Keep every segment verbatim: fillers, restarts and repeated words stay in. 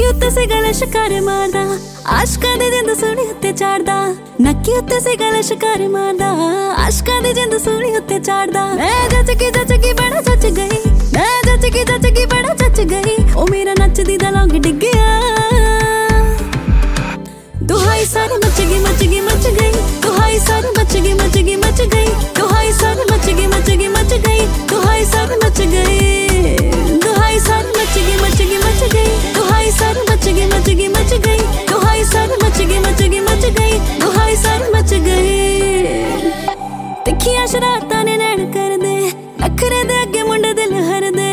नक्की उत्ते से गले शिकारे मारदा, आशकां दी जिंद सोहनी उत्ते चाड़दा। नक्की उत्ते से गले शिकारे मारदा, आशकां दी जिंद सोहनी उत्ते चाड़दा। मैं जच की जच की बड़ा जच गई, मैं जच की जच की बड़ा जच गई। ओ मेरा नचदी दा लौंग डिग गया, दुहाई सारी मच गई मच गई मच गई, दुहाई सारी मच गई मच गई मच गई, दुहाई सारी मच गई मच गई मच गई, दुहाई सारी मच गई, दुहाई सारी मच गई मच गई मच गई, दुहाई सारी मच गई मच गई मच गई, दुहाई सारी मच गई मच गई मच गई, दुहाई सारी मच गई। तिखियां शरारतां ने नैन कर दे, नखरे दे अगे मुंडे दिल हर दे।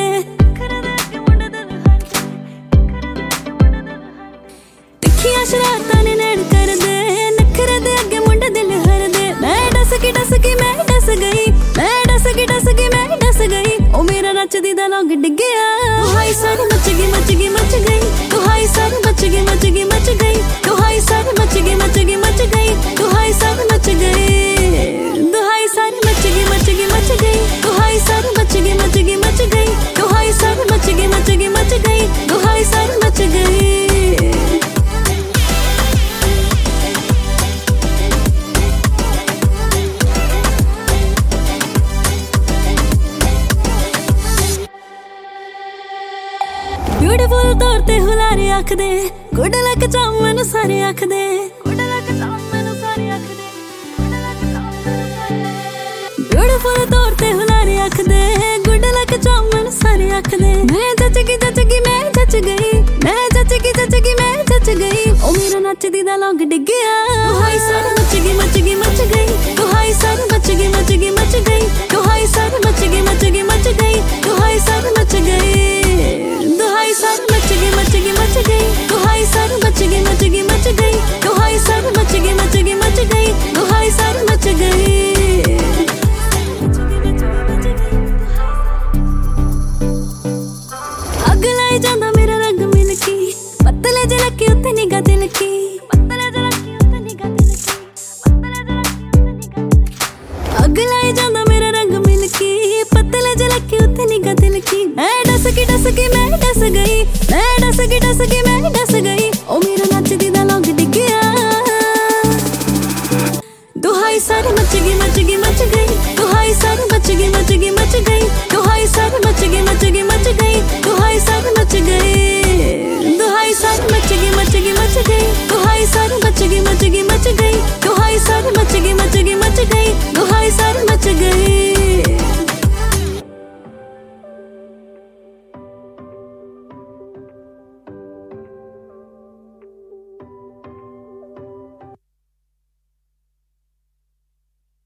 तिखियां शरारतां ने नैन कर दे, नखरे दे अगे मुंडे दिल हर दे। मैं डस की डस की मैं डस गई, मैं डस की डस की मैं डस गई। ओ मेरा नचदी दा लौंग डिग गया, दुहाई सारी मच गई मच गई मच गई, दुहाई सारी मच गई मच गई मच गई, दुहाई सारी मच गई मच गई मच गई, दुहाई सारी मच गई, दुहाई सारी मच गई मच गई मच गई, दुहाई सारी मच गई मच गई मच गई, दुहाई सारी मच गई मच गई मच गई, दुहाई सारी मच गई। ब्यूटीफुल तौर ते हुलारे आख दे, गुड लक चाम मैनू सारे आख दे, गुड लक चाम मैनू सारे आख दे, ब्यूटीफुल तौर ते हुलारे आख दे, गुड लक चाम मैनू सारे आख दे। मैं जच की जच की मैं जच गई, मैं जच की जच की मैं जच गई। ओ मेरा नचदी दा लौंग डिग गया, दुहाई सारी मच गई मच गई मच गई, दुहाई सारी मच गई मच गई मच गई, दुहाई सारी मच गई मच गई मच गई, दुहाई सारी मच गई, दुहाई सारी मच गई मच गई मच गई, दुहाई सारी मच गई मच गई मच गई, दुहाई सारी मच गई मच गई मच गई, दुहाई सारी मच गई। अग लाई जांदा मेरा रंग मिलकी, पतले जलकी उत्ते निगाह तिलकी, पतले जलकी उत्ते निगाह तिलकी, पतले जलकी उत्ते निगाह। अग लाई जांदा मेरा रंग मिलकी, पतले जलकी उत्ते निगाह तिलकी। मैं डस की डस की मैं डस गई,